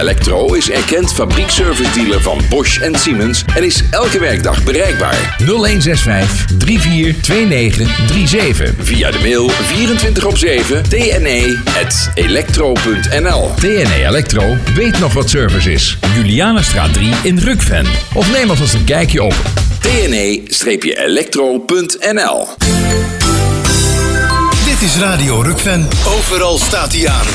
Electro is erkend fabrieksservice dealer van Bosch en Siemens en is elke werkdag bereikbaar. 0165 342937. Via de mail 24/7 tne@electro.nl. TNE Electro weet nog wat service is. Julianastraat 3 in Rukven. Of neem alvast een kijkje op tne-electro.nl. Dit is Radio Rukven. Overal staat hij aan.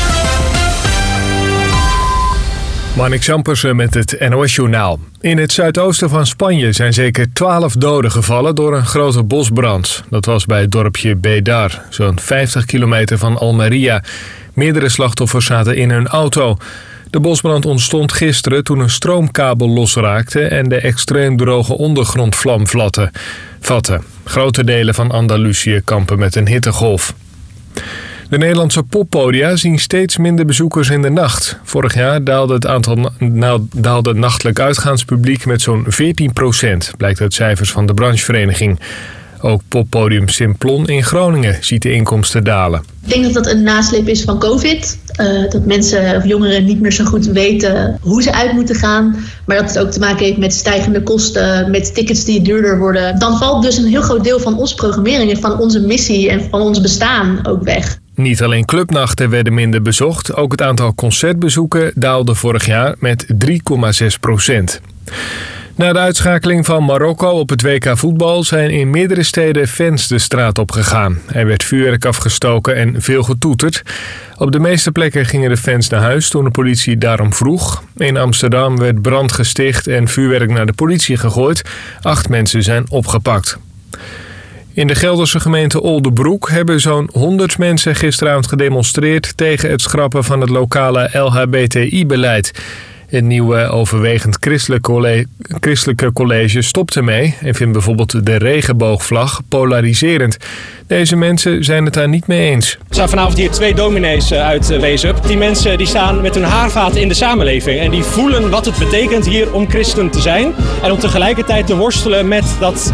Marnix Jampersen met het NOS-journaal. In het zuidoosten van Spanje zijn zeker 12 doden gevallen door een grote bosbrand. Dat was bij het dorpje Bédar, zo'n 50 kilometer van Almería. Meerdere slachtoffers zaten in hun auto. De bosbrand ontstond gisteren toen een stroomkabel losraakte en de extreem droge ondergrond vlam vatte. Grote delen van Andalusië kampen met een hittegolf. De Nederlandse poppodia zien steeds minder bezoekers in de nacht. Vorig jaar daalde het nachtelijk uitgaanspubliek met zo'n 14%, blijkt uit cijfers van de branchevereniging. Ook poppodium Simplon in Groningen ziet de inkomsten dalen. Ik denk dat dat een nasleep is van COVID. Dat mensen of jongeren niet meer zo goed weten hoe ze uit moeten gaan. Maar dat het ook te maken heeft met stijgende kosten, met tickets die duurder worden. Dan valt dus een heel groot deel van onze programmering en van onze missie en van ons bestaan ook weg. Niet alleen clubnachten werden minder bezocht, ook het aantal concertbezoeken daalde vorig jaar met 3,6%. Na de uitschakeling van Marokko op het WK voetbal zijn in meerdere steden fans de straat op gegaan. Er werd vuurwerk afgestoken en veel getoeterd. Op de meeste plekken gingen de fans naar huis toen de politie daarom vroeg. In Amsterdam werd brand gesticht en vuurwerk naar de politie gegooid. 8 mensen zijn opgepakt. In de Gelderse gemeente Oldebroek hebben zo'n 100 mensen gisteravond gedemonstreerd tegen het schrappen van het lokale LHBTI-beleid. Het nieuwe overwegend christelijke college stopt ermee en vindt bijvoorbeeld de regenboogvlag polariserend. Deze mensen zijn het daar niet mee eens. Er staan vanavond hier 2 dominees uit Weesup. Die mensen die staan met hun haarvaat in de samenleving en die voelen wat het betekent hier om christen te zijn. En om tegelijkertijd te worstelen met dat,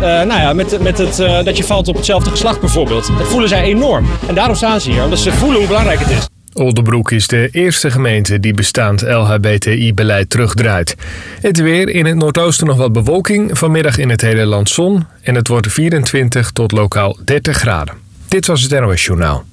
dat je valt op hetzelfde geslacht bijvoorbeeld. Dat voelen zij enorm. En daarom staan ze hier, omdat ze voelen hoe belangrijk het is. Oldebroek is de eerste gemeente die bestaand LHBTI-beleid terugdraait. Het weer: in het noordoosten nog wat bewolking, vanmiddag in het hele land zon en het wordt 24 tot lokaal 30 graden. Dit was het NOS Journaal.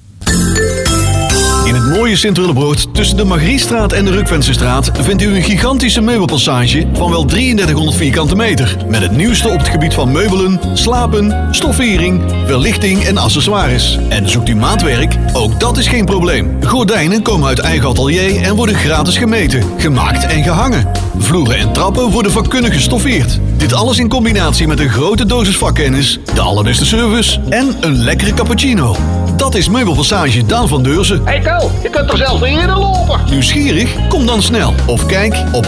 In het mooie Sint-Willebrood tussen de Margriestraat en de Rukvensestraat vindt u een gigantische meubelpassage van wel 3300 vierkante meter. Met het nieuwste op het gebied van meubelen, slapen, stoffering, verlichting en accessoires. En zoekt u maatwerk? Ook dat is geen probleem. Gordijnen komen uit eigen atelier en worden gratis gemeten, gemaakt en gehangen. Vloeren en trappen worden vakkundig gestoffeerd. Dit alles in combinatie met een grote dosis vakkennis, de allerbeste service en een lekkere cappuccino. Dat is Meubelpassage Daan van Deurzen. Hey Ko, je kunt er zelfs niet in lopen. Nieuwsgierig? Kom dan snel. Of kijk op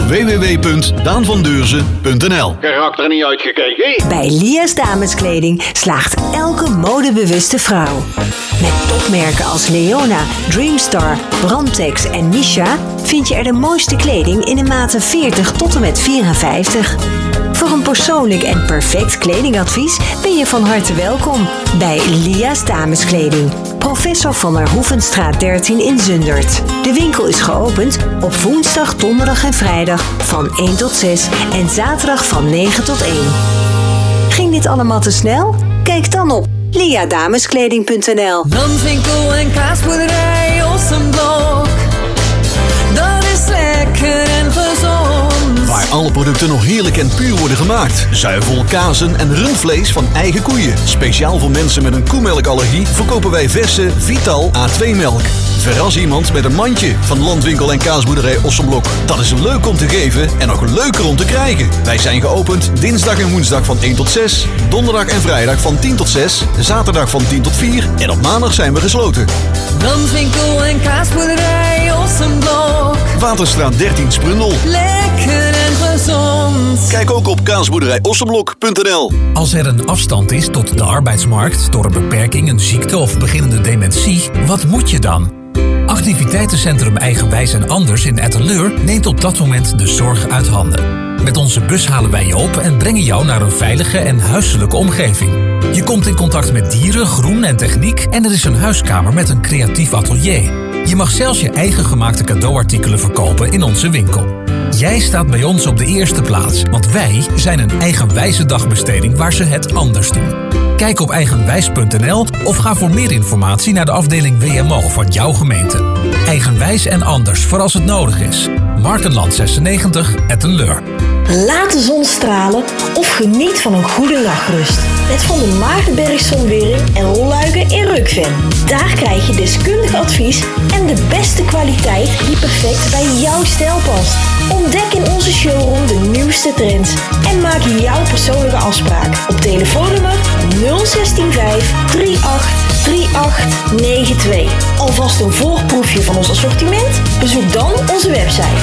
www.daanvandeurzen.nl. Karakter er niet uitgekeken. Bij Lia's Dameskleding slaagt elke modebewuste vrouw. Met topmerken als Leona, Dreamstar, Brandtex en Misha vind je er de mooiste kleding in de maten 40 tot en met 54. Voor een persoonlijk en perfect kledingadvies ben je van harte welkom bij Lia's Dameskleding. Professor van der Hoevenstraat 13 in Zundert. De winkel is geopend op woensdag, donderdag en vrijdag van 1 tot 6 en zaterdag van 9 tot 1. Ging dit allemaal te snel? Kijk dan op liadameskleding.nl. Landwinkel en kaasboerderij Ossenblok. Dat is lekker en gezond. Waar alle producten nog heerlijk en puur worden gemaakt. Zuivel, kazen en rundvlees van eigen koeien. Speciaal voor mensen met een koemelkallergie verkopen wij verse Vital A2-melk. Verras iemand met een mandje van Landwinkel en kaasboerderij Ossenblok. Dat is leuk om te geven en nog leuker om te krijgen. Wij zijn geopend dinsdag en woensdag van 1 tot 6. Donderdag en vrijdag van 10 tot 6. Zaterdag van 10 tot 4. En op maandag zijn we gesloten. Landwinkel en kaasboerderij Ossenblok. Waterstraat 13 Sprundel. Lekker en gezond. Kijk ook op kaasboerderijossenblok.nl. Als er een afstand is tot de arbeidsmarkt door een beperking, een ziekte of beginnende dementie, wat moet je dan? Activiteitencentrum Eigenwijs en Anders in Etteleur neemt op dat moment de zorg uit handen. Met onze bus halen wij je op en brengen jou naar een veilige en huiselijke omgeving. Je komt in contact met dieren, groen en techniek en er is een huiskamer met een creatief atelier. Je mag zelfs je eigen gemaakte cadeauartikelen verkopen in onze winkel. Jij staat bij ons op de eerste plaats, want wij zijn een eigenwijze dagbesteding waar ze het anders doen. Kijk op eigenwijs.nl of ga voor meer informatie naar de afdeling WMO van jouw gemeente. Eigenwijs en anders voor als het nodig is. Markenland 96, Etten-Leur. Laat de zon stralen of geniet van een goede nachtrust. Met Van der Maagdenberg Zonwering en Rolluiken in Rukven. Daar krijg je deskundig advies en de beste kwaliteit die perfect bij jouw stijl past. Ontdek in onze showroom de nieuwste trends en maak jouw persoonlijke afspraak op telefoonnummer 0165 38 3892. Alvast een voorproefje van ons assortiment? Bezoek dan onze website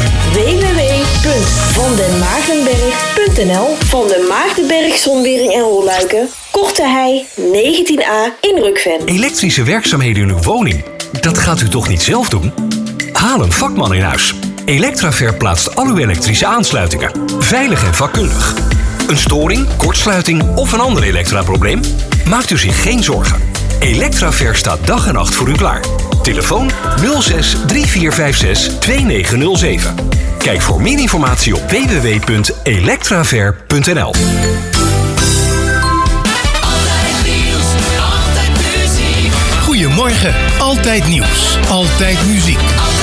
www.vandenmaagdenberg.nl. Van den Maagdenberg Zonwering en Rolluiken, Korte Hei 19a in Rukven. Elektrische werkzaamheden in uw woning, dat gaat u toch niet zelf doen? Haal een vakman in huis. Electraver plaatst al uw elektrische aansluitingen. Veilig en vakkundig. Een storing, kortsluiting of een ander elektraprobleem? Maakt u zich geen zorgen. Electraver staat dag en nacht voor u klaar. Telefoon 06 3456 2907. Kijk voor meer informatie op www.electraver.nl. Goedemorgen, altijd nieuws, altijd muziek.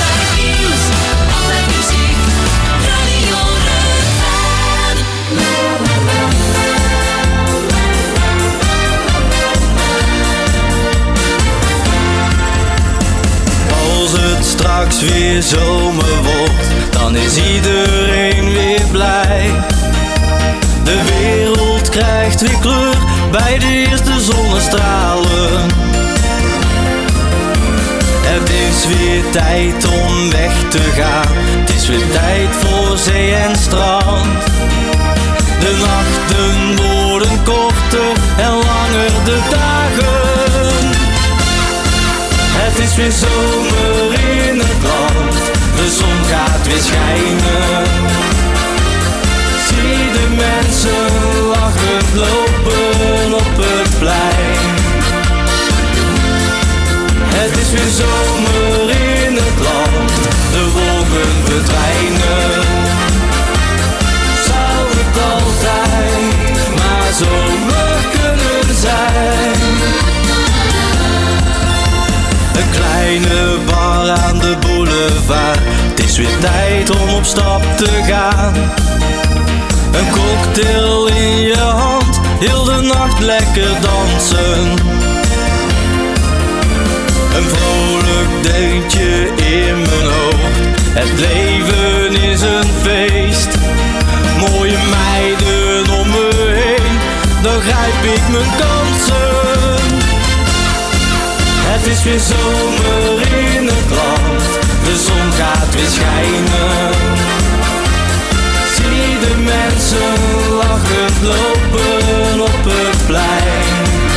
Straks weer zomer wordt, dan is iedereen weer blij. De wereld krijgt weer kleur bij de eerste zonnestralen. Het is weer tijd om weg te gaan, het is weer tijd voor zee en strand. De nachten worden korter en langer de dagen. Het is weer zomer in het land, de zon gaat weer schijnen. Zie de mensen lachend lopen op het plein. Het is weer zomer in het land, de wolken verdwijnen. Zou het altijd maar zomer kunnen zijn? Een kleine bar aan de boulevard, het is weer tijd om op stap te gaan. Een cocktail in je hand, heel de nacht lekker dansen. Een vrolijk deuntje in mijn hoofd, het leven is een feest. Mooie meiden om me heen, dan grijp ik mijn kansen. Het is weer zomer in het land, de zon gaat weer schijnen. Zie de mensen lachend lopen op het plein.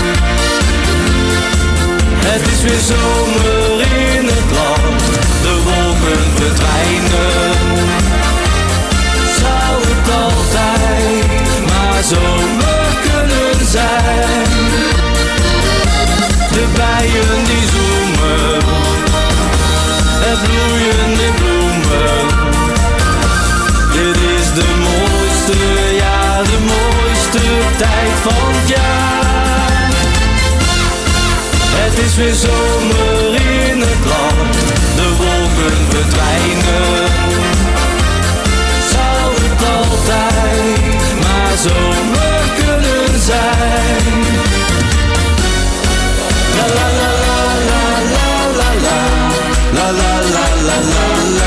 Het is weer zomer in het land, de wolken verdwijnen. Zou het altijd maar zomer kunnen zijn? De bijen die zoemen, het bloeien in bloemen. Dit is de mooiste, ja de mooiste tijd van het jaar. Het is weer zomer in het land, de wolken verdwijnen. Zou het altijd maar zomer kunnen zijn? La la la la la la la la la la la la la.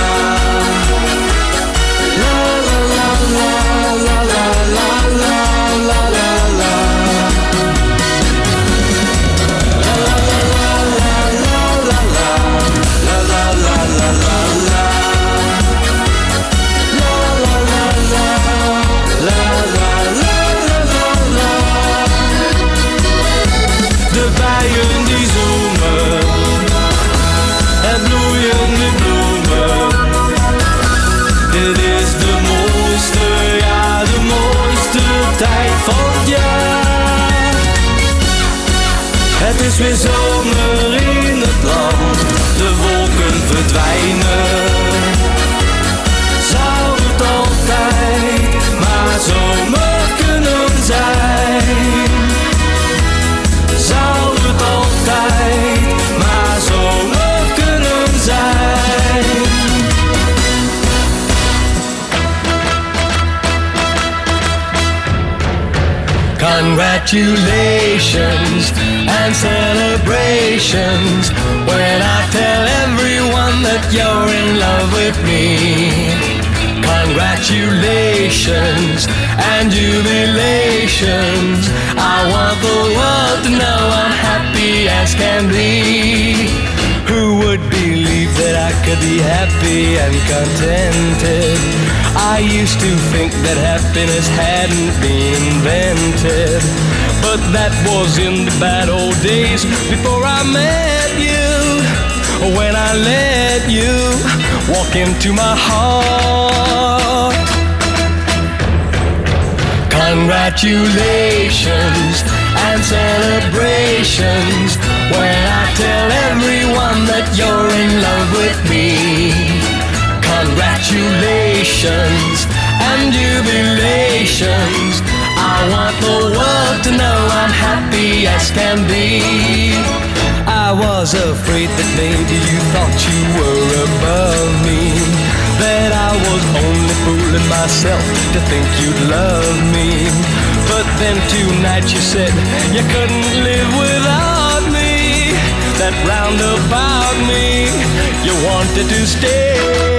Het is weer zomer in het land, de wolken Congratulations and celebrations when I tell everyone that you're in love with me. Congratulations and jubilations. I want the world to know I'm happy as can be. Who would believe that I could be happy and contented? I used to think that happiness hadn't been invented, but that was in the bad old days before I met you. When I let you walk into my heart. Congratulations and celebrations when I tell everyone that you're in love with me. Congratulations and jubilations. I want the world to know I'm happy as can be. I was afraid that maybe you thought you were above me, that I was only fooling myself to think you'd love me. But then tonight you said you couldn't live without me, that roundabout me you wanted to stay.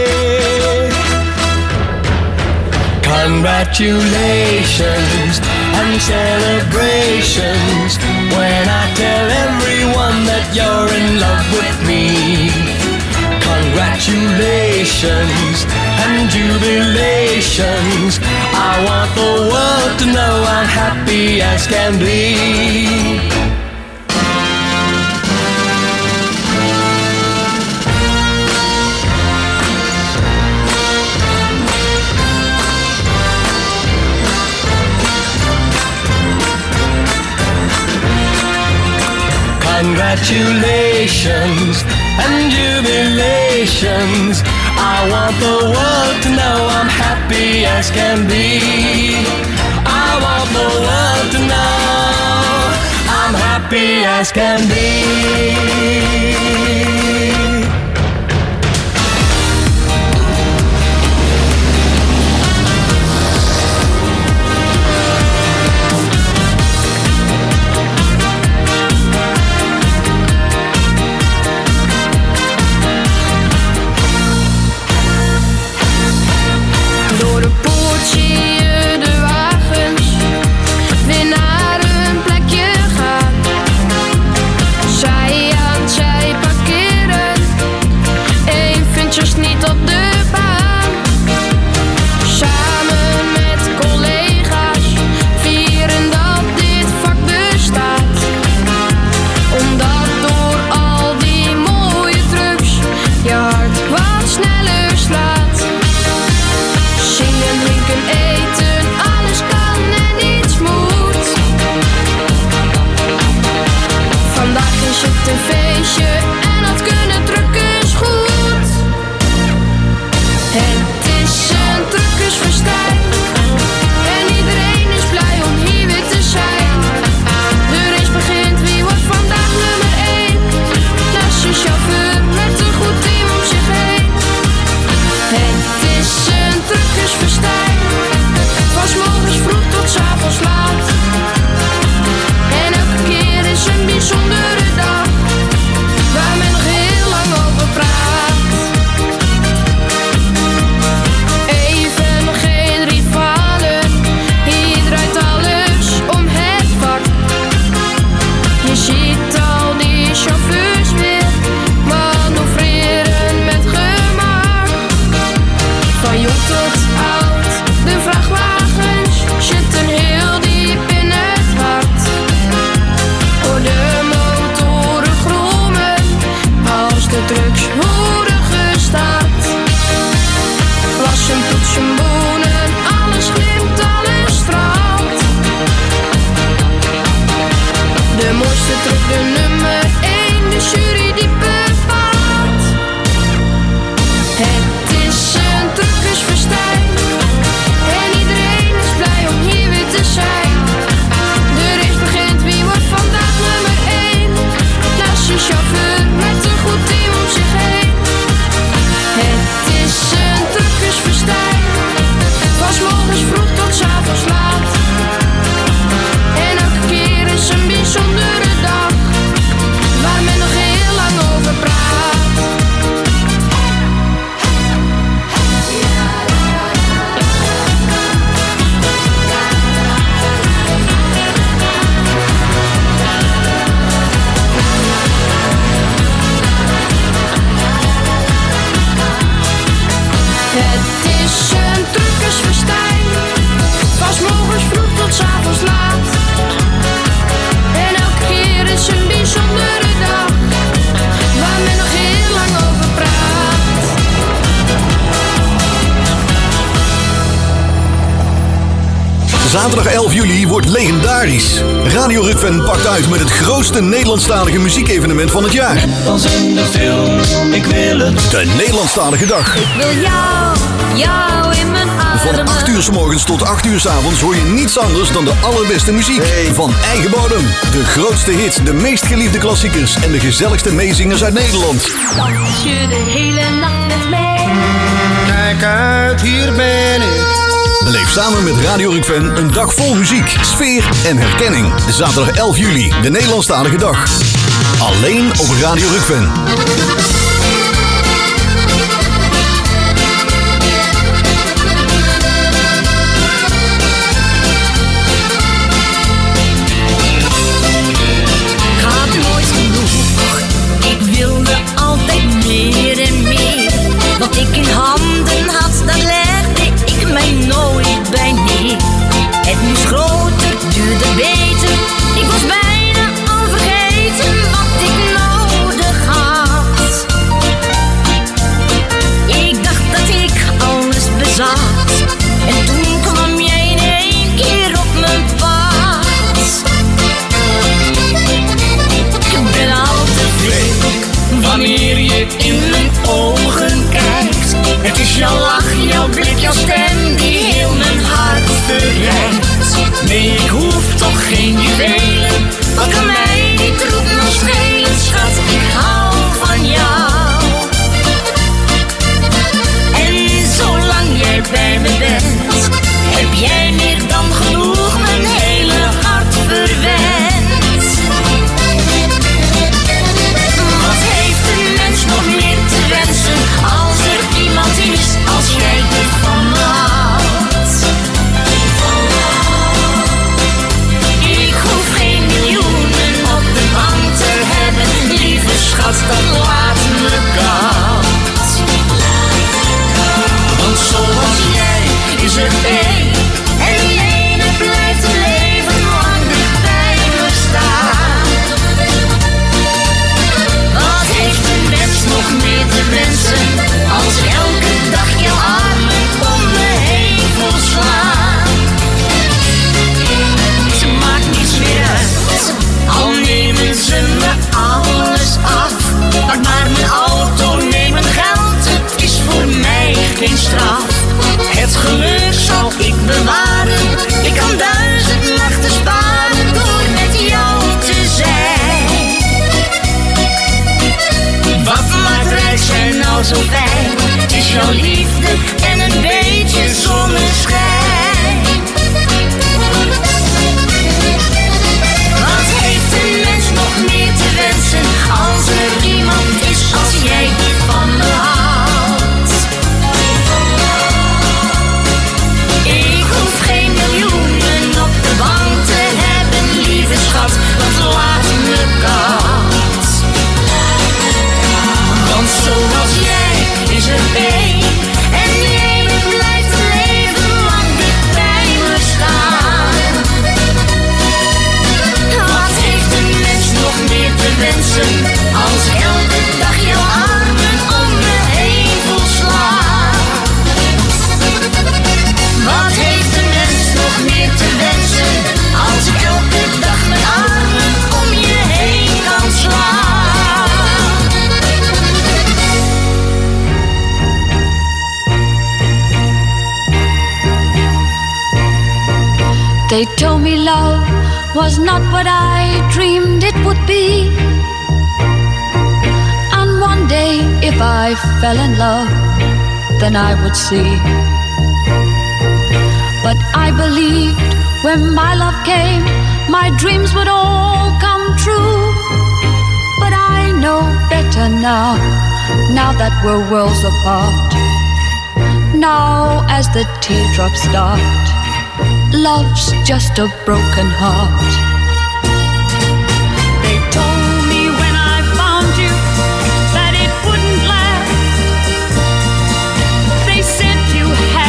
Congratulations and celebrations when I tell everyone that you're in love with me. Congratulations and jubilations. I want the world to know I'm happy as can be. Congratulations and jubilations. I want the world to know I'm happy as can be. I want the world to know I'm happy as can be. Zij aan zij parkeren. is een truckersfestijn, van 's morgens vroeg tot 's avonds laat. En elke keer is een bijzondere dag, waar men nog heel lang over praat. Zaterdag 11 juli wordt legendarisch. Radio Rukven pakt uit met het grootste Nederlandstalige muziekevenement van het jaar. Net als in de film, ik wil het. De Nederlandstalige Dag. Ik wil jou in mijn armen. Van 8 uur 's morgens tot 8 uur 's avonds hoor je niets anders dan de allerbeste muziek. Van eigen bodem. De grootste hits, de meest geliefde klassiekers en de gezelligste meezingers uit Nederland. Dans je de hele nacht met mij. Kijk uit, hier ben ik. Beleef samen met Radio Rukven een dag vol muziek, sfeer en herkenning. Zaterdag 11 juli, de Nederlandstalige Dag. Alleen op Radio Rukven. Gaat nooit genoeg, ik wilde altijd meer en meer. Wat ik in handen had, dat legde ik mij nooit bij neer. Het moest groter, duurde beter, ik was bijna al vergeten wat ik nodig had. Ik dacht dat ik alles bezat, en toen kwam jij in één keer op mijn pad. Ik ben al te flink wanneer je in mijn ogen kijkt. Het is jouw lach, jouw blik, jouw stem die heel mijn hart verrijkt. Nee, ik hoef toch geen juwelen, wat kan mij die troep nog schelen, schat, ik hou van jou. En zolang jij bij me bent, heb jij meer dan genoeg mijn hele hart verwend. Wat heeft een mens nog meer te wensen, als er iemand is als jij er van me houdt? Ik hoef geen miljoenen op de bank te hebben, lieve schat, dat laat me koud. Want zoals jij is er één, en die ene blijft een leven lang dicht bij me staan. Wat heeft een mens nog meer te wensen, als elke dag jouw armen om me heen voel slaan? Ze maakt niets meer uit, al nemen ze me alles af. Pak maar mijn auto, neem mijn geld, het is voor mij geen straf. Het geluk zal ik bewaren, ik kan 1000 nachten sparen door met jou te zijn. Wat maakt rijk zijn nou zo fijn? Het is jouw liefde en een beetje zonneschijn. Wat heeft een mens nog meer te wensen, als er iemand is als jij die van me houdt? Ik hoef geen miljoenen op de bank te hebben, lieve schat, want laat me koud. Want zoals jij is er één, en die ene blijft een leven lang dicht bij me staan. Wat heeft een mens nog meer te wensen, als elke dag jouw armen om me heen voel slaan? Wat heeft een mens nog meer te wensen, als ik elke dag mijn armen om je heen kan slaan? They told me love was not what I dreamed it would be. And one day, if I fell in love, then I would see. But I believed when my love came, my dreams would all come true. But I know better now, now that we're worlds apart. Now as the teardrops start, love's just a broken heart. They told me when I found you that it wouldn't last. They said you had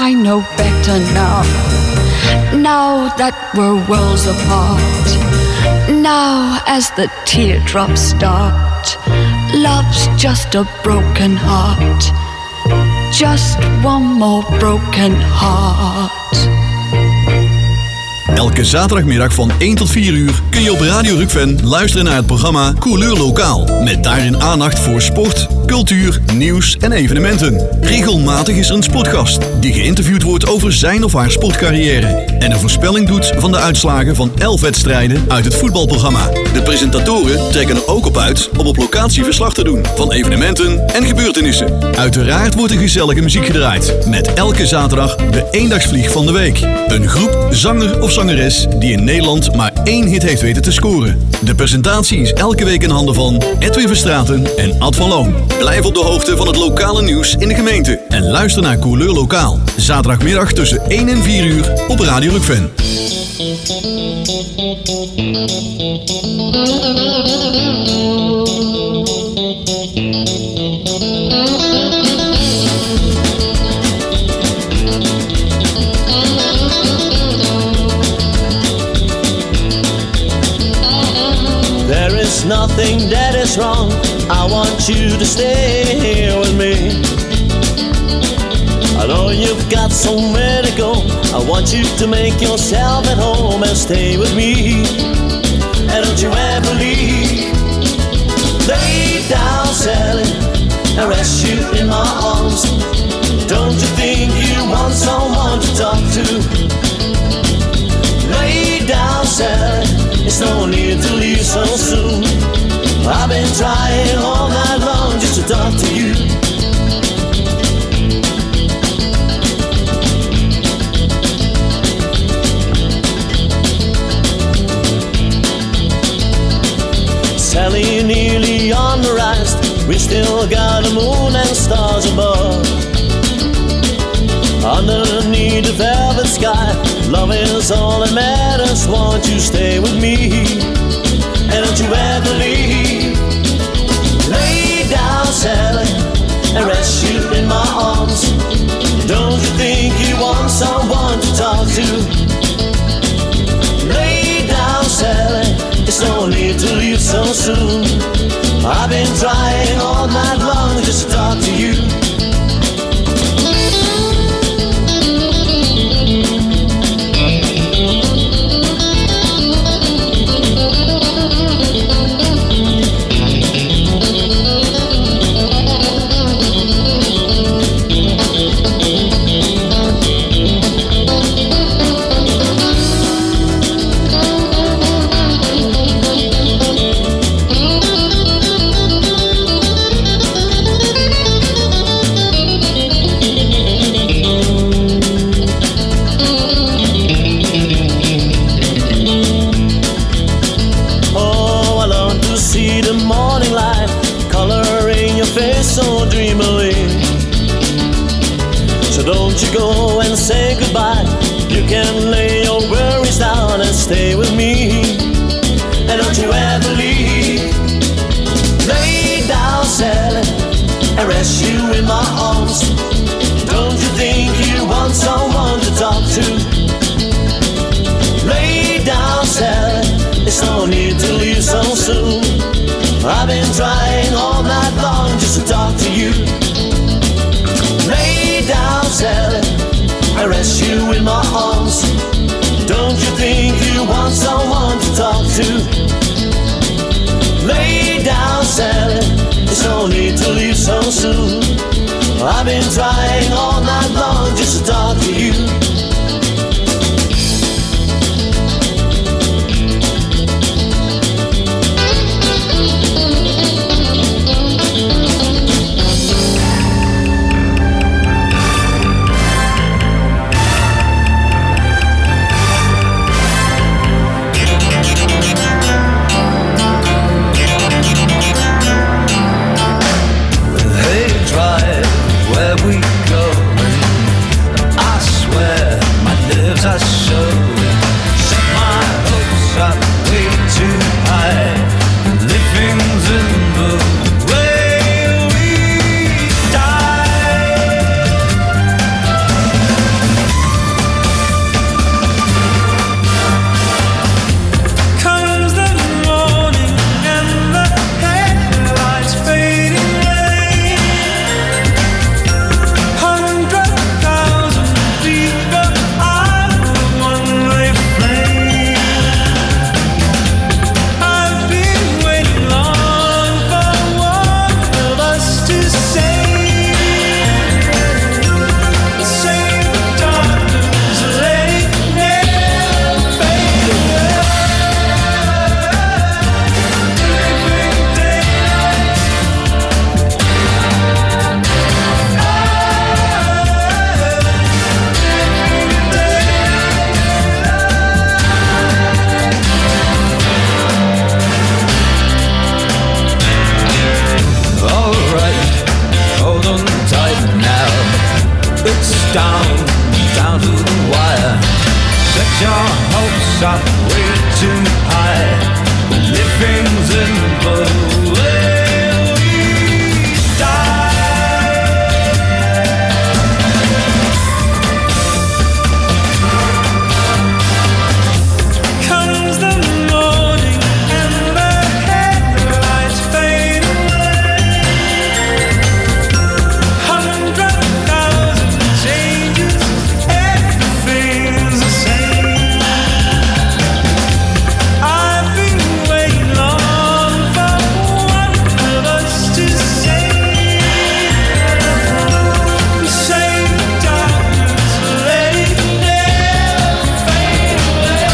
I know better now. Now that we're worlds apart. Now as the teardrops start. Love's just a broken heart. Just one more broken heart. Elke zaterdagmiddag van 1 tot 4 uur kun je op Radio Rukven luisteren naar het programma Couleur Lokaal. Met daarin aandacht voor sport, cultuur, nieuws en evenementen. Regelmatig is er een sportgast die geïnterviewd wordt over zijn of haar sportcarrière. En een voorspelling doet van de uitslagen van 11 wedstrijden uit het voetbalprogramma. De presentatoren trekken er ook op uit om op locatie verslag te doen van evenementen en gebeurtenissen. Uiteraard wordt er gezellige muziek gedraaid. Met elke zaterdag de eendagsvlieg van de week. Een groep, zanger of zangeres die in Nederland maar 1 hit heeft weten te scoren. De presentatie is elke week in handen van Edwin Verstraeten en Ad van Loon. Blijf op de hoogte van het lokale nieuws in de gemeente. En luister naar Couleur Lokaal. Zaterdagmiddag tussen 1 en 4 uur op Radio Rukven. There is nothing that is wrong. I want you to stay here with me. I know you've got somewhere to go. I want you to make yourself at home and stay with me. And don't you ever leave. Lay down, Sally, and rest you in my arms. Don't you think you want someone to talk to? Lay down, Sally, it's no need to leave so soon. I've been trying all night long just to talk to you. Sally, nearly on the rise. We still got the moon and stars above. Underneath the velvet sky, love is all that matters. Won't you stay with me? And don't you ever leave. Lay down, Sally, and rest you in my arms. Don't you think you want someone to talk to? Lay down, Sally, it's no need to leave so soon. I've been trying all night long just to talk to you. So dreamily. So don't you go and say goodbye. You can lay your worries down and stay with me. And don't you ever leave. Lay down, Sally, and rest you in my arms. Don't you think you want someone to talk to? Lay down, Sally, it's no need to leave so soon. I've been trying all night long just to talk to you. Lay down, Sally, and rest you in my arms. Don't you think you want someone to talk to? Lay down, Sally, it's no need to leave so soon. I've been trying all night long just to talk to you. down to the wire. Set your hopes up way too high. Living's in the way we die. Comes the morning and the headlights fade away. 100,000 changes, everything's the same. I've been waiting long for one of us to say darkness, let it never fade away.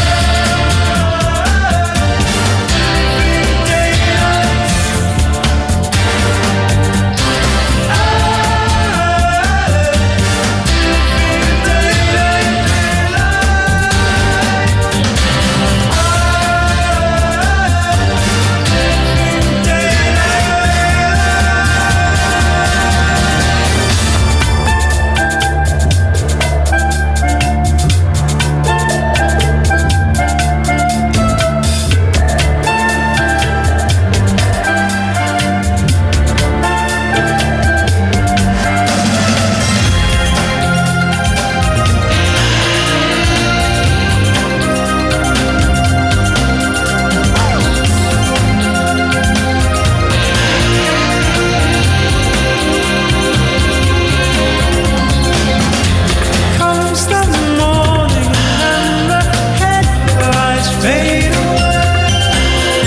Comes the morning and the headlights fade away.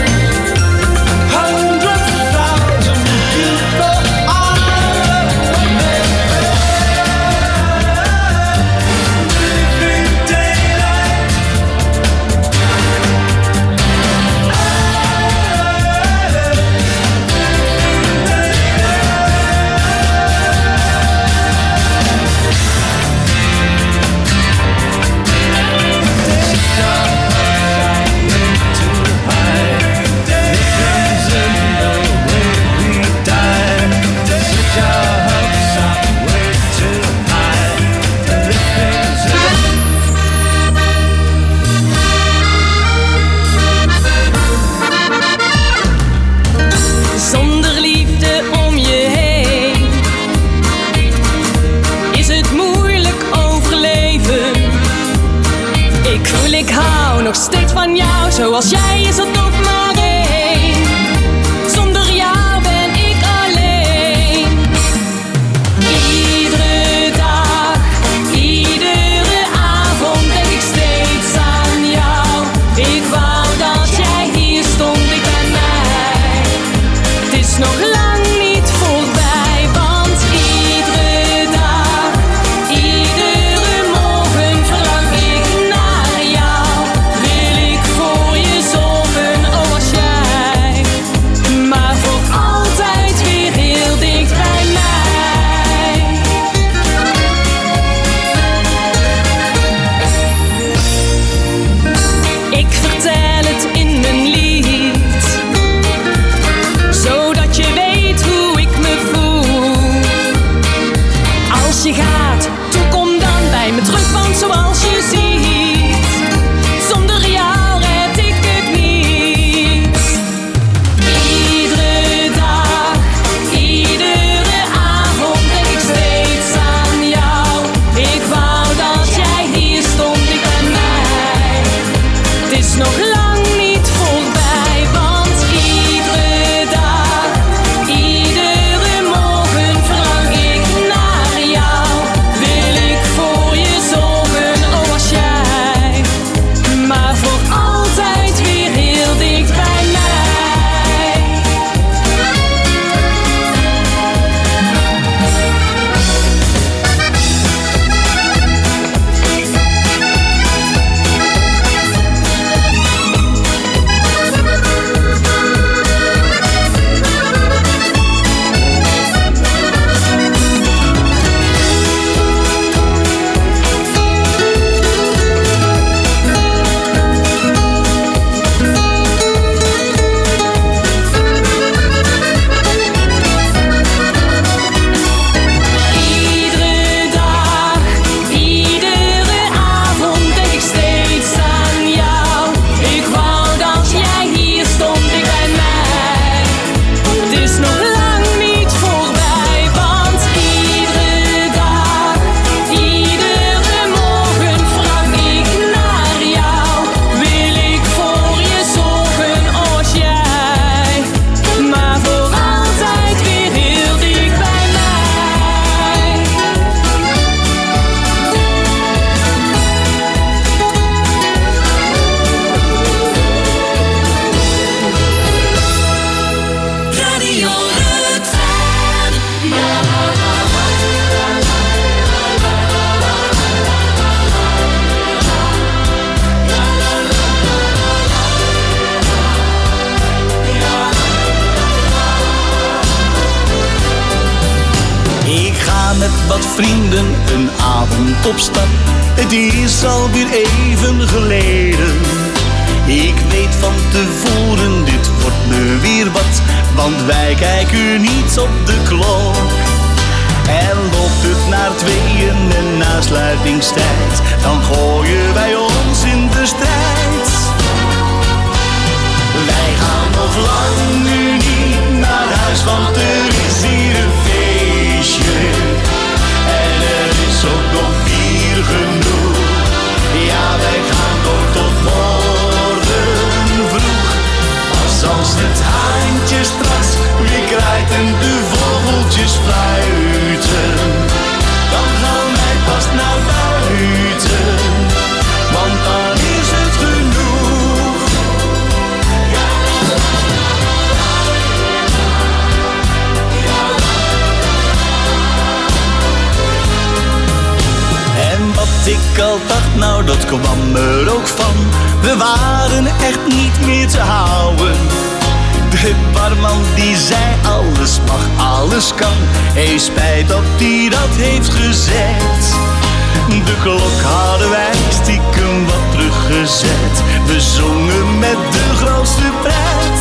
100,000 people on the way. Living daylight. Zonder liefde om je heen is het moeilijk overleven. Ik voel, ik hou nog steeds van jou. Zoals jij is er toch maar één. Zonder jou ben ik alleen. Iedere dag, iedere avond denk ik steeds aan jou. Ik wou dat jij hier stond, ik bij mij. Het is nog lang niet voorbij, want iedere dag, iedere morgen verlang ik naar jou. Wil ik voor je zorgen vrienden een avond op stap. Het is alweer even geleden. Ik weet van tevoren, dit wordt me weer wat, want wij kijken niet op de klok. En loopt het naar 2 en na sluitingstijd, dan gooien wij ons in de strijd. Wij gaan nog lang nu niet naar huis, want er is hier een feestje. En er is ook nog bier genoeg. Ja, wij gaan door tot morgen vroeg. Als het haantje straks weer kraait en de vogeltjes fluiten, dan gaan wij pas naar buiten, want dan is het genoeg. En wat ik al dacht, nou dat kwam er ook van, we waren echt niet meer te houden. De barman die zei alles mag, alles kan. Hey, spijt dat hij dat heeft gezegd. De klok hadden wij stiekem wat teruggezet. We zongen met de grootste pret.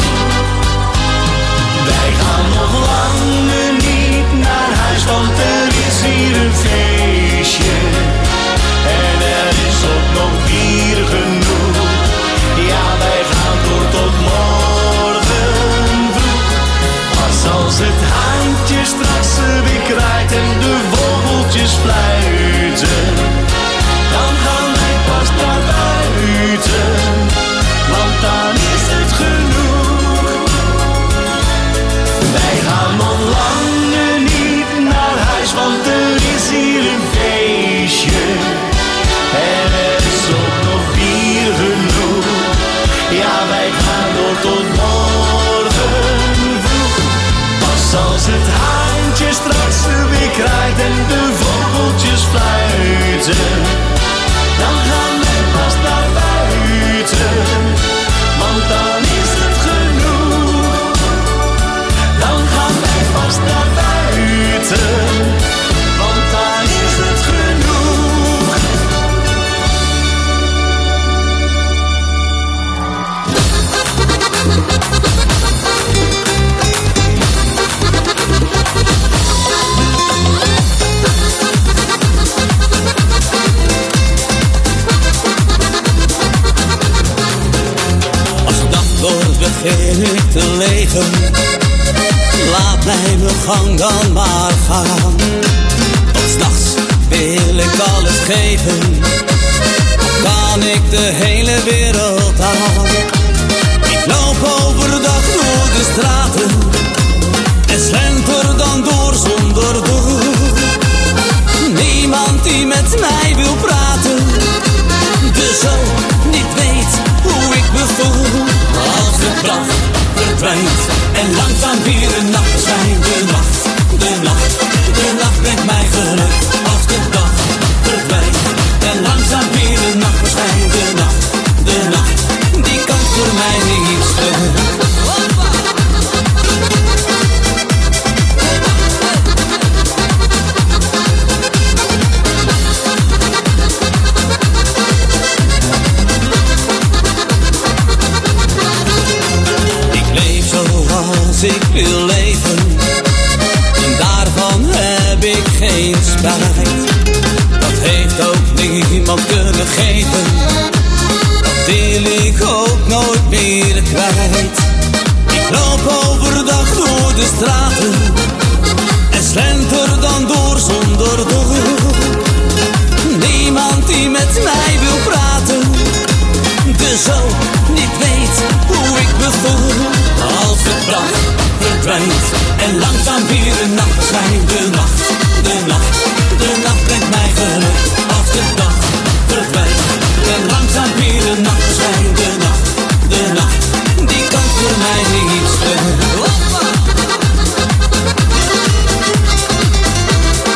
Wij gaan nog langer niet naar huis, want er is hier een feestje. En er is ook nog bier genoeg. Ja, wij gaan door tot morgen vroeg. Als het haantje straks weer kraait en de vogeltjes fluiten, dan gaan wij pas naar buiten, want dan is het genoeg. Wij gaan nog langer niet naar huis, want er is hier een feestje. En er is ook nog bier genoeg. Ja, wij gaan door tot morgen vroeg. Pas als het haantje straks weer kraait en de vogeltjes fluiten, dan gaan wij pas naar buiten, want dan is het genoeg. Dan gaan wij pas naar buiten, want dan is het genoeg. Begin ik te leven, laat mij mijn gang dan maar gaan. Want 's nachts wil ik alles geven, kan ik de hele wereld aan. Ik loop overdag door de straten en slenter dan door zonder doel. Niemand die met mij wil praten, dus zo niet weet hoe ik me voel. Als de dag verdwijnt en langzaam weer de nacht verschijnt. De nacht brengt mij geluk. Als de dag verdwijnt en langzaam weer de nacht verschijnt. De nacht, die kan voor mij niet stuk. Ik wil leven en daarvan heb ik geen spijt. Dat heeft ook niemand kunnen geven, dat wil ik ook nooit meer kwijt. Ik loop overdag door de straten en slenter dan door zonder doel. Niemand die met mij wil praten, dus zo niet weet hoe ik me voel. Als de dag verdwijnt en langzaam weer de nacht verschijnt. De nacht brengt mij geluk. Als de dag verdwijnt en langzaam weer de nacht verschijnt. De nacht, die kan voor mij niet stuk.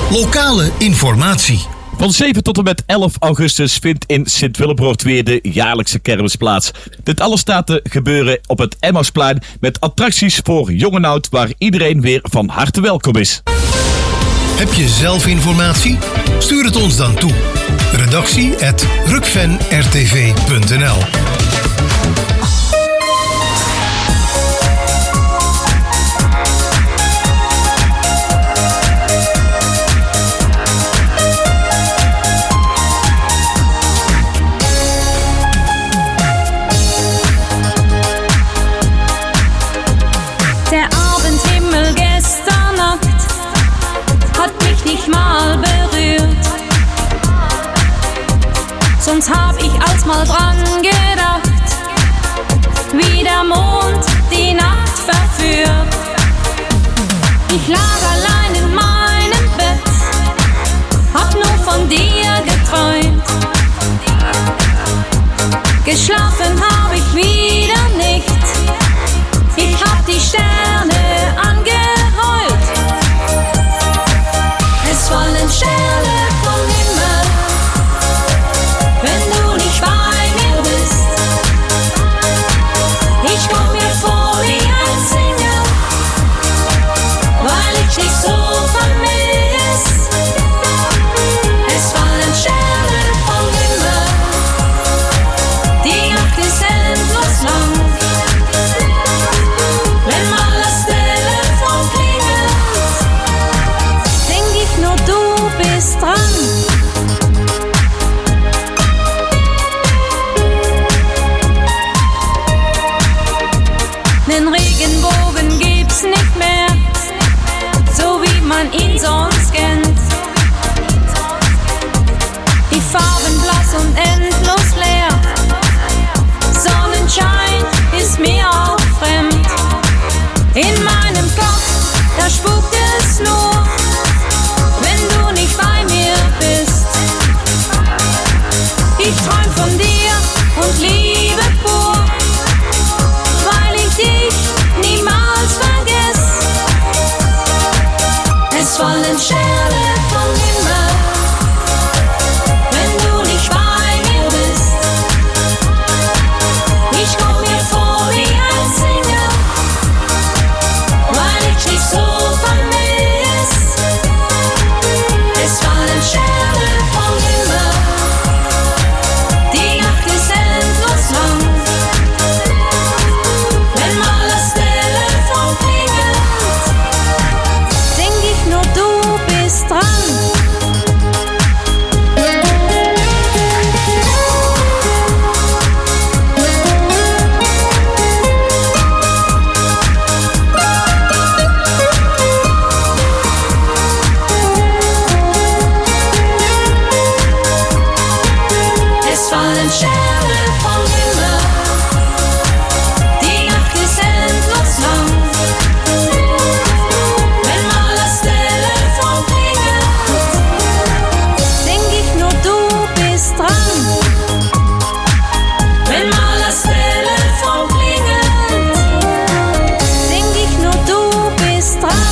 Lokale informatie. Van 7 tot en met 11 augustus vindt in Sint-Willebroord weer de jaarlijkse kermis plaats. Dit alles staat te gebeuren op het Emmausplein met attracties voor jong en oud waar iedereen weer van harte welkom is. Heb je zelf informatie? Stuur het ons dan toe. redactie@rukvenrtv.nl. Der Abendhimmel gestern Nacht hat mich nicht mal berührt. Sonst hab ich alsmal dran gedacht, wie der Mond die Nacht verführt. Ich lag allein in meinem Bett, hab nur von dir geträumt. Geschlafen hab ich wieder nicht. Ich hab die Sterne angeheult. Es fallen Sterne vom Himmel, wenn du nicht bei mir bist. Ich komm mir vor wie ein Single, weil ich dich so vermiss. Es fallen Sterne vom Himmel, die Nacht ist endlos lang. Wenn mal das Telefon klingelt, denk ich nur, du bist dran. Den Regenbogen gibt's nicht mehr, so wie man ihn sonst kennt. Die Farben blass und endlos leer, Sonnenschein ist mir auch fremd. In meinem Kopf, da spukt es nur, wenn du nicht bei mir bist. Ich träum von dir und Liebe pur, weil ich dich niemals vergess. Es fallen Sterne vom Himmel, wenn du nicht bei mir bist. Ich komm mir vor wie ein Single, weil ich dich so vermiss. Es fallen Sterne vom Himmel, die Nacht ist endlos lang. Wenn mal das Telefon klingelt, denk ich nur, du bist dran. Es fallen Sterne vom Himmel, die Nacht ist endlos lang. Wenn mal das Telefon klingelt, denk ich nur, du bist dran. Wenn mal das Telefon klingelt, denk ich nur, du bist dran.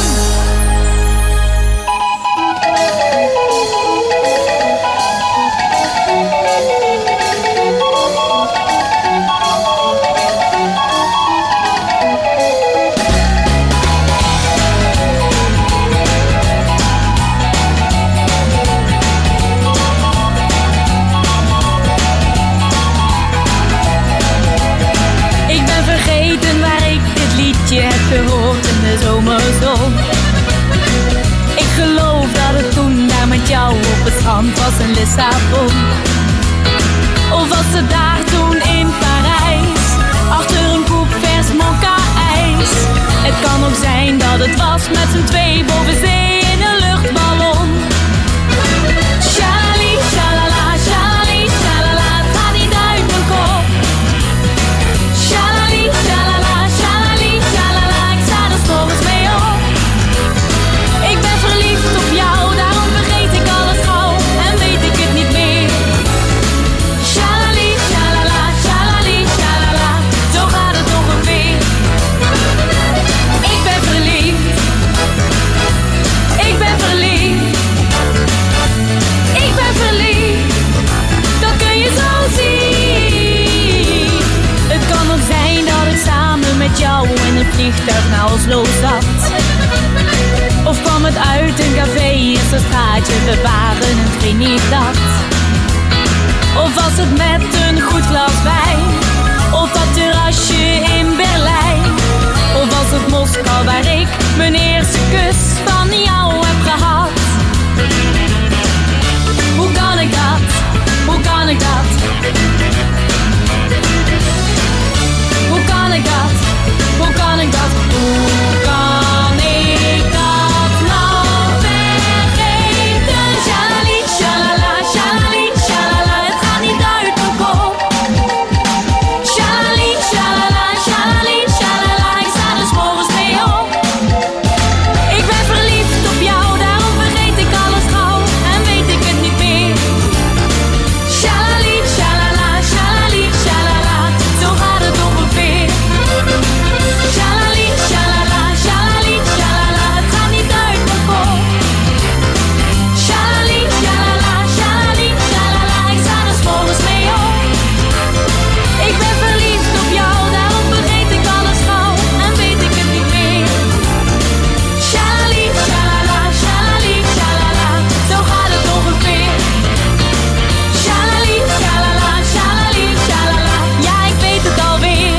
Ik ben vergeten waar ik dit liedje heb gehoord in de zomerzon. Ik geloof dat het toen daar met jou op het strand was in Lissabon. Of was het daar toen in Parijs, achter een koep vers mokka-ijs. Het kan ook zijn dat het was met z'n twee boven zee in een luchtballon. Shalali, shalala, shalali, shalala, het gaat niet uit mijn kop. Shalali, shalala, shalali, shalala, ik sta er 's morgens mee op. Ik ben verliefd op jou, daarom vergeet ik alles gauw en weet ik het niet meer. Shalali, shalala, shalali, shalala, zo gaat het ongeveer. Ik ben verliefd. het uit een café is dat straatje, we waren het geen niet dat. Of was het met een goed glas wijn, op dat terrasje in Berlijn. Of was het Moskou waar ik mijn eerste kus van jou heb gehad. Hoe kan ik dat, hoe kan ik dat? Hoe kan ik dat, hoe kan ik dat? Hoe kan ik dat nou vergeten? Shalali, shalala, shalali, shalala, het gaat niet uit mijn kop. Shalali, shalala, shalali, shalala, ik sta er 's morgens mee op. Ik ben verliefd op jou, daarom vergeet ik alles gauw en weet ik het niet meer. Shalali, shalala, shalali, shalala, zo gaat het ongeveer. Shalali, shalala, shalali, shalala, het gaat niet uit mijn kop. Shalali, shalala, shalali, shalala, ik sta er 's morgens mee op. Ik ben verliefd op jou, daarom vergeet ik alles gauw en weet ik het niet meer. Shalali, shalala, shalali, shalala, zo gaat het ongeveer. Shalali, shalala, shalali, shalala, ja ik weet het alweer.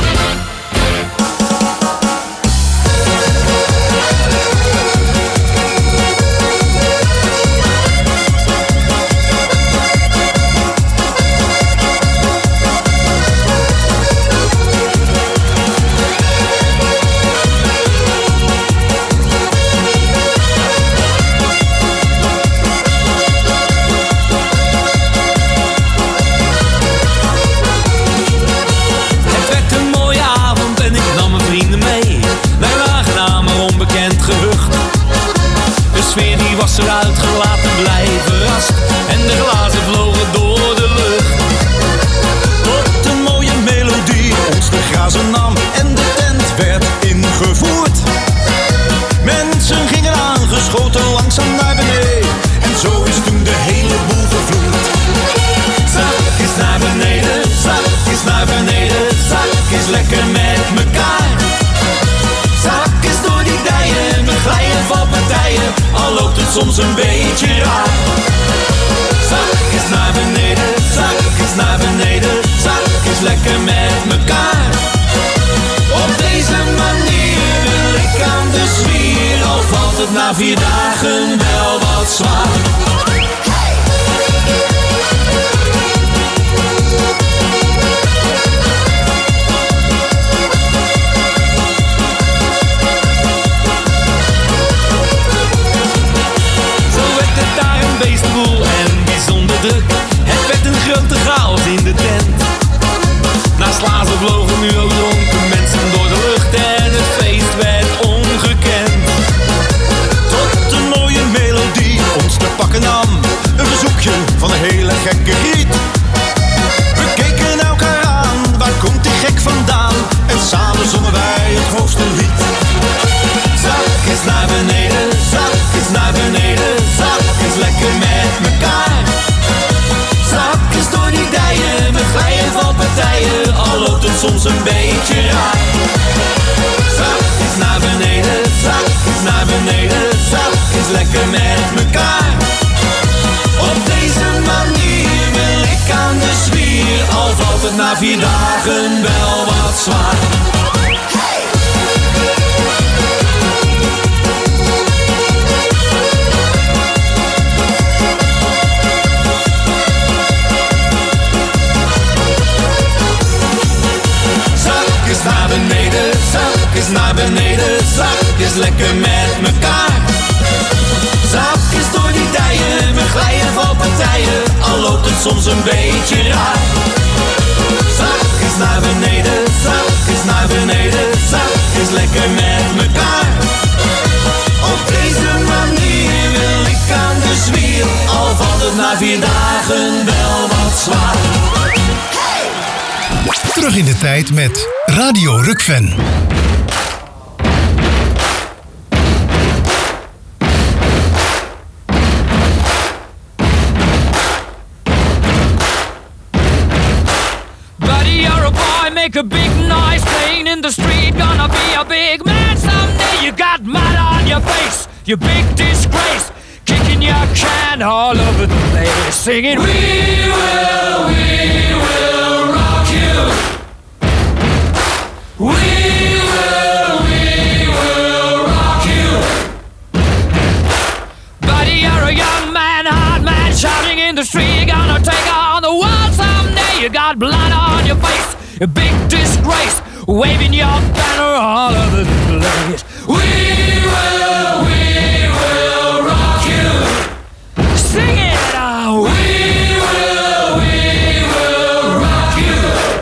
Het werd een mooie avond en ik nam mijn vrienden mee. Wij waren naar maar onbekend gehucht. De sfeer die was eruit gelaten, blij verrast. En de glazen vlogen door de lucht. Tot een mooie melodie ons de grazen nam. En de tent werd ingevoerd. Mensen gingen aangeschoten langzaam naar beneden. En zo is toen de hele boel gevloerd. Zakjes naar beneden, zakjes naar beneden, zakjes lekker met mekaar. Zakjes door die dijen, we glijden van partijen, al loopt het soms een beetje raar. Zakjes naar beneden, zakjes naar beneden, zakjes lekker met mekaar. Op deze manier wil ik aan de zwier, al valt het na 4 dagen wel wat zwaar. Zo werd het daar een beestboel en bijzonder druk. Het werd een grote chaos in de tent. Naast glazen vlogen nu ook dronken mensen door de lucht en het feest werd ongekend. Tot een mooie melodie ons te pakken nam. Een verzoekje van een hele gekke griet. We keken elkaar aan, waar komt die gek vandaan? En samen zongen wij het hoogste lied. Zakjes naar beneden, zakjes naar beneden, zakjes lekker met mekaar. Zakjes door die dijen, we glijden van partijen, al loopt het soms een beetje raar. Zakjes naar beneden, zakjes naar beneden, zakjes lekker met mekaar. Op deze manier wil ik aan de zwier, al valt het na 4 dagen wel wat zwaar. Zakjes naar beneden, zakjes naar beneden, zakjes lekker met mekaar. Zakjes door die dijen, we glijden van partijen, al loopt het soms een beetje raar. Zakjes naar beneden, zakjes naar beneden, zakjes lekker met mekaar. Op deze manier wil ik aan de zwier, al valt het na 4 dagen wel wat zwaar. Terug in de tijd met Radio Rukven. Buddy, you're a boy, make a big noise playing in the street. Gonna be a big man someday. You got mud on your face, you big disgrace. Kicking your can all over the place, singing, we will rock you. We will rock you. Buddy, you're a young man, hard man, shouting in the street. You're gonna take on the world someday. You got blood on your face, a big disgrace, waving your banner all over the place. We will rock you. Sing it out. We will rock you.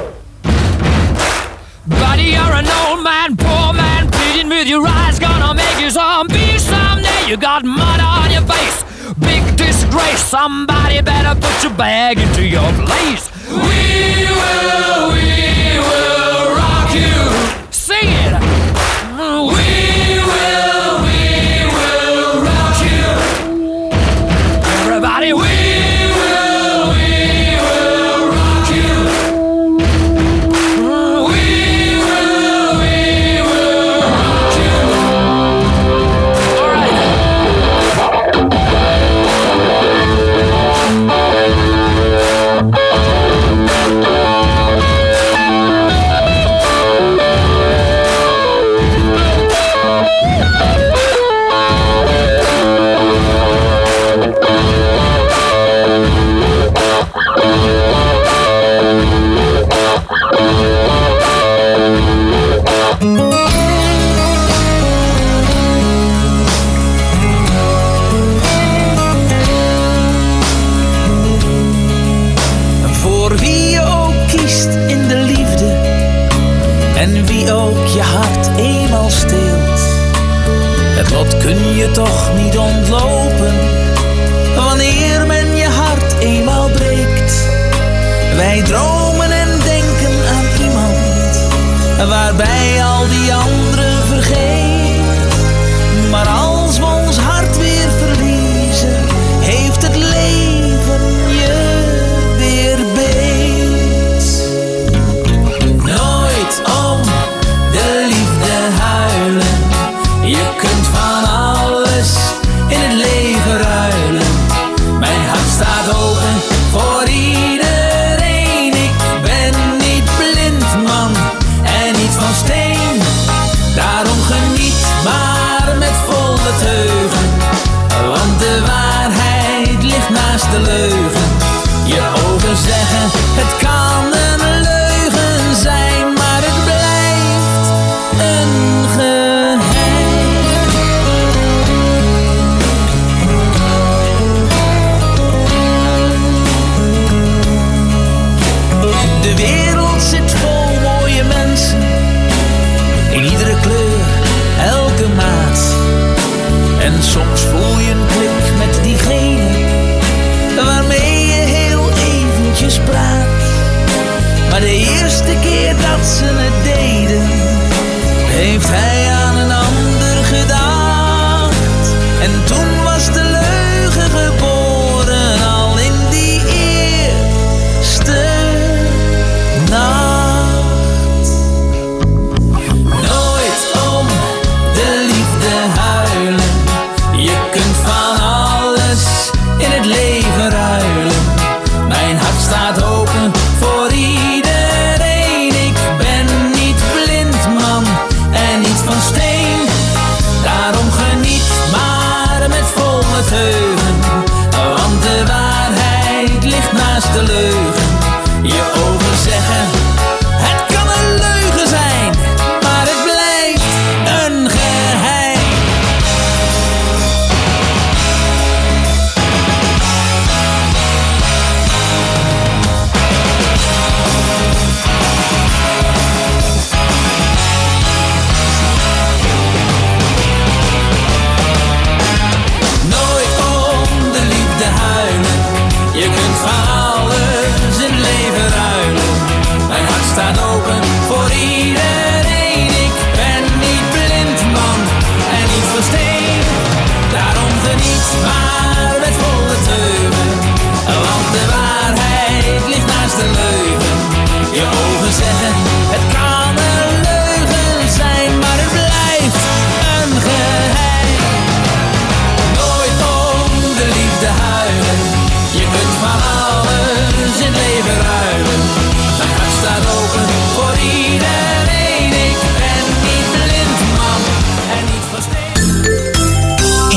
Buddy, you're an old man, poor man, pleading with your eyes, gonna make you zombie someday. You got mud on your face, big disgrace. Somebody better put your bag into your place. We will rock you. Sing it. We will rock you. Everybody, we will rock you. We will rock you. All right. Voor wie je ook kiest in de liefde en wie ook je hart eenmaal steelt, het lot kun je toch niet ontlopen wanneer men je hart eenmaal breekt. Wij dromen en denken aan iemand waarbij al die anderen vergeet, maar als we ons hart weer verliezen, heeft het leven je weer beet. Nooit om de liefde huilen, je kunt van alles in het leven ruilen. Mijn hart staat open voor iedereen. Ik ben niet blind man en niet van steen,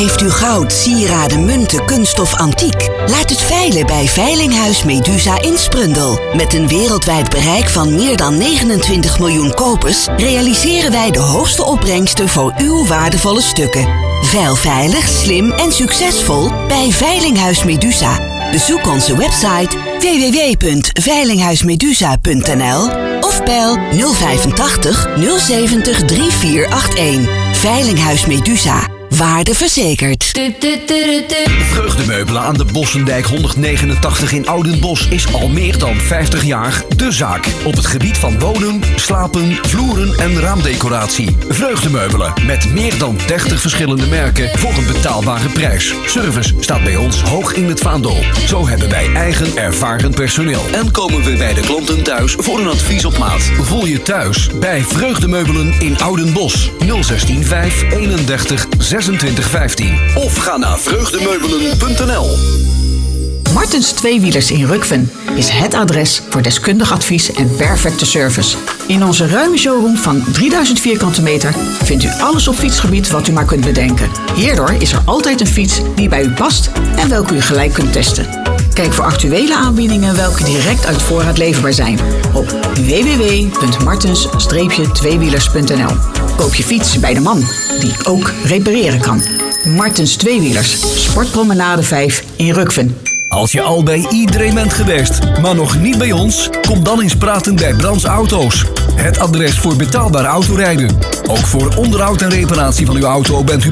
Heeft u goud, sieraden, munten, kunststof, antiek? Laat het veilen bij Veilinghuis Medusa in Sprundel. Met een wereldwijd bereik van meer dan 29 miljoen kopers realiseren wij de hoogste opbrengsten voor uw waardevolle stukken. Veil veilig, slim en succesvol bij Veilinghuis Medusa. Bezoek onze website www.veilinghuismedusa.nl of bel 085 070 3481. Veilinghuis Medusa. Waarde verzekerd. Vreugdemeubelen aan de Bossendijk 189 in Oudenbosch is al meer dan 50 jaar de zaak. Op het gebied van wonen, slapen, vloeren en raamdecoratie. Vreugdemeubelen met meer dan 30 verschillende merken voor een betaalbare prijs. Service staat bij ons hoog in het vaandel. Zo hebben wij eigen ervaren personeel. En komen we bij de klanten thuis voor een advies op maat. Voel je thuis bij Vreugdemeubelen in Oudenbosch 016 5 31 2615. Of ga naar vreugdemeubelen.nl. Martens Tweewielers in Rukven is het adres voor deskundig advies en perfecte service. In onze ruime showroom van 3000 vierkante meter vindt u alles op fietsgebied wat u maar kunt bedenken. Hierdoor is er altijd een fiets die bij u past en welke u gelijk kunt testen. Kijk voor actuele aanbiedingen welke direct uit voorraad leverbaar zijn op www.martens-tweewielers.nl. Koop je fiets bij de man die ook repareren kan. Martens Tweewielers, Sportpromenade 5 in Rukven. Als je al bij iedereen bent geweest, maar nog niet bij ons, kom dan eens praten bij Brands Auto's. Het adres voor betaalbaar autorijden. Ook voor onderhoud en reparatie van uw auto bent u